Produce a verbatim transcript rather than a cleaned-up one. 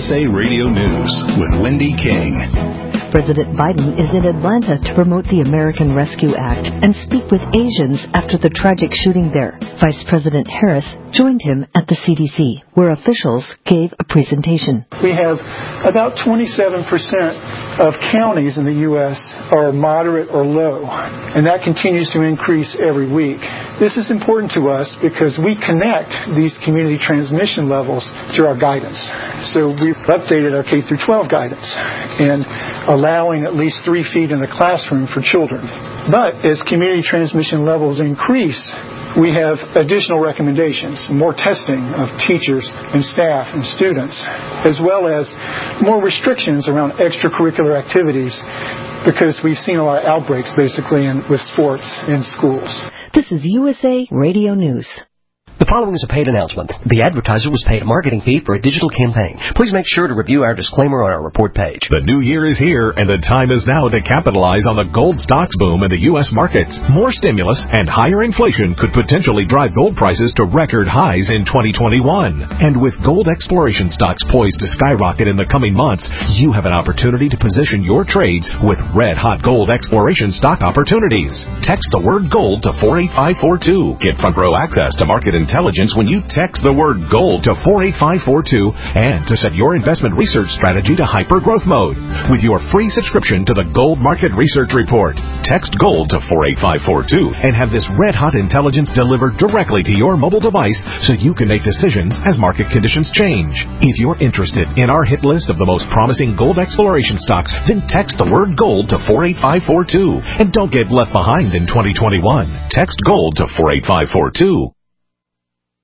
S A Radio News with Wendy King. President Biden is in Atlanta to promote the American Rescue Act and speak with Asians after the tragic shooting there. Vice President Harris joined him at the C D C, where officials gave a presentation. We have about twenty-seven percent of counties in the U S are moderate or low, and that continues to increase every week. This is important to us because we connect these community transmission levels to our guidance. So we've updated our K through twelve guidance and allowing at least three feet in the classroom for children. But as community transmission levels increase, we have additional recommendations, more testing of teachers and staff and students, as well as more restrictions around extracurricular activities, because we've seen a lot of outbreaks basically in, with sports in schools. This is U S A Radio News. The following is a paid announcement. The advertiser was paid a marketing fee for a digital campaign. Please make sure to review our disclaimer on our report page. The new year is here, and the time is now to capitalize on the gold stocks boom in the U S markets. More stimulus and higher inflation could potentially drive gold prices to record highs in twenty twenty-one. And with gold exploration stocks poised to skyrocket in the coming months, you have an opportunity to position your trades with red-hot gold exploration stock opportunities. Text the word GOLD to four eight five four two. Get front row access to market intelligence Intelligence when you text the word GOLD to four eight five four two and to set your investment research strategy to hyper growth mode with your free subscription to the Gold Market Research Report. Text GOLD to four eight five four two and have this red-hot intelligence delivered directly to your mobile device so you can make decisions as market conditions change. If you're interested in our hit list of the most promising gold exploration stocks, then text the word GOLD to four eight five four two and don't get left behind in twenty twenty-one. Text GOLD to four eight five four two.